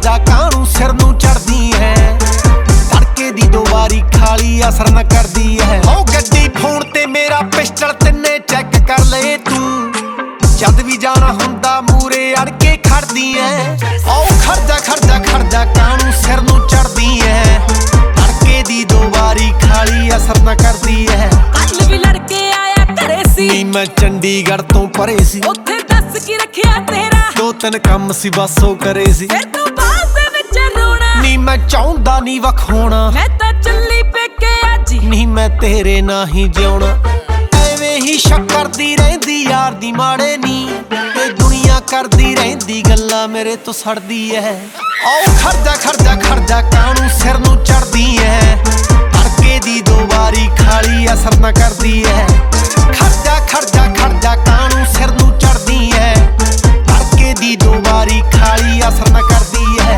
ਖਰਜਾ ਕਾਹਨੂੰ ਸਿਰ ਨੂੰ ਚੜਦੀ ਹੈ ਤੜਕੇ ਦੀ 2 ਵਾਰੀ ਖਾਲੀ ਅਸਰ ਨਾ ਕਰਦੀ ਹੈ ਉਹ ਗੱਡੀ ਫੋਨ ਤੇ ਮੇਰਾ ਪਿਸਟਲ ਤਿੰਨੇ ਚੈੱਕ ਕਰ ਲਏ ਤੂੰ ਜਦ ਵੀ ਜਾਣਾ ਹੁੰਦਾ ਮੂਰੇ ਅੜ ਕੇ ਖੜਦੀ ਐ ਉਹ ਖਰਜਾ ਕਾਹਨੂੰ ਸਿਰ ਨੂੰ ਚੜਦੀ ਐ ਤੜਕੇ ਦੀ 2 ਵਾਰੀ ਖਾਲੀ ਅਸਰ ਨਾ ਕਰਦੀ ਐ ਕੱਲ ਵੀ ਲੜਕੇ ਆਇਆ ਘਰੇ ਸੀ ਨੀ ਮੈਂ ਚੰਡੀਗੜ੍ਹ ਤੋਂ ਪਰੇ ਸੀ ਉੱਥੇ ਦੱਸ ਕੀ ਰੱਖਿਆ ਤੇਰਾ 2-3 ਕੰਮ ਸੀ ਬਸ ਉਹ ਕਰੇ ਸੀ ਫਿਰ ਤੂੰ ਬਾਅਦ ਦੇ ਵਿੱਚ ਰੋਣਾ ਨੀ ਮੈਂ ਚਾਹੁੰਦਾ ਨੀ ਵਖਾਉਣਾ ਮੈਂ ਤਾਂ ਚੱਲੀ ਪੇਕੇ ਅੱਜ ਨੀ ਮੈਂ ਤੇਰੇ ਨਾਲ ਹੀ ਜਿਉਣਾ ਐਵੇਂ ਹੀ ਸ਼ੱਕ ਕਰਦੀ ਰਹਿੰਦੀ ਯਾਰ ਦੀ ਮਾੜੇ ਨੀ ਤੇ ਦੁਨੀਆ ਕਰਦੀ ਰਹਿੰਦੀ ਗੱਲਾਂ ਮੇਰੇ ਤੋਂ ਸੜਦੀ ਐ ਆਓ ਖਰਜਾ ਕਾਹਨੂੰ ਸਿਰ ਨੂੰ ਚੜਦੀ ਐ ਤੜਕੇ ਦੀ 2 ਵਾਰੀ ਖਾਲੀ ਅਸਰ ਨਾ ਕਰਦੀ ਐ ਖਰਜਾ ਕਾਹਨੂੰ ਸਿਰ ਨੂੰ ਚੜਦੀ ਐ ਤੜਕੇ ਦੀ 2 ਵਾਰੀ ਖਾਲੀ ਅਸਰ ਨਾ ਕਰਦੀ ਐ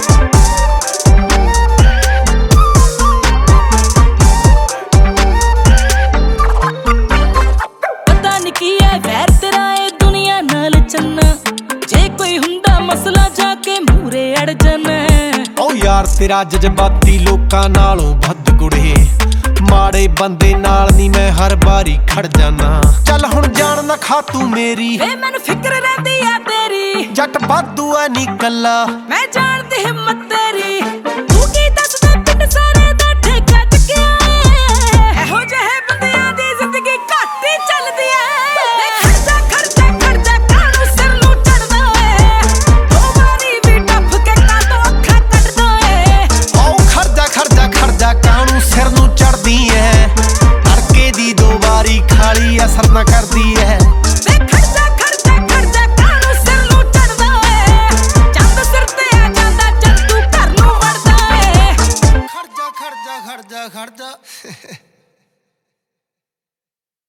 ਪਤਾ ਨੀ ਕੀ ਐ ਵੈਰ ਤੇਰਾ ਏ ਦੁਨੀਆ ਨਾਲ ਚੰਨਾ ਜੇ ਕੋਈ ਹੁੰਦਾ ਮਸਲਾ ਜਾ ਕੇ ਮੂਰੇ ਅੜ ਜਾਣਾ ਓ ਯਾਰ ਤੇਰਾ ਜਜ਼ਬਾਤੀ ਲੋਕਾਂ ਨਾਲੋਂ ਵੱਧ ਗੁੜੇ ਮਾੜੇ ਬੰਦੇ ਨਾਲ ਨੀ ਮੈਂ ਹਰ ਵਾਰੀ ਖੜ ਜਾਣਾ ਚੱਲ ਹੁਣ ਜਾਣ ਨਾ ਖਾ ਤੂੰ ਮੇਰੀ ਵੇ ਮੈਨੂੰ ਫਿਕਰ ਰਹਿੰਦੀ ਆ ਤੇਰੀ ਜੱਟ ਵਾਧੂ ਐ ਨੀ ਕੱਲਾ ਮੈਂ ਜਾਣਦੀ ਹਿੰਮਤ ਤੇਰੀ ਤੂੰ ਕੀ ਦੱਸਦਾ ਪਿੰਡ ਸਾਰੇ ਦਾ ਠੇਕਾ ਚੁੱਕਿਆ ਇਹੋ ਜਿਹੇ ਬੰਦਿਆਂ ਦੀ ਜ਼ਿੰਦਗੀ ਘੱਟ ਹੀ ਚੱਲਦੀ ਐ ਖਰਜਾ ਕਾਹਨੂੰ ਸਿਰ ਨੂੰ ਚੜਦਾ ਏ 2 ਵਾਰੀ ਵੀ ਟੱਪ ਕੇ ਕਾਹਤੋਂ ਅੱਖਾਂ ਕੱਢਦਾ ਏ ਓ ਖਰਜਾ ਕਾਹਨੂੰ ਸਿਰ ਨੂੰ ਚੜਦੀ ਐ ਤੜਕੇ ਦੀ 2 ਵਾਰੀ ਖਾਲੀ ਅਸਰ ਨਾ ਕਰਦੀ ਐ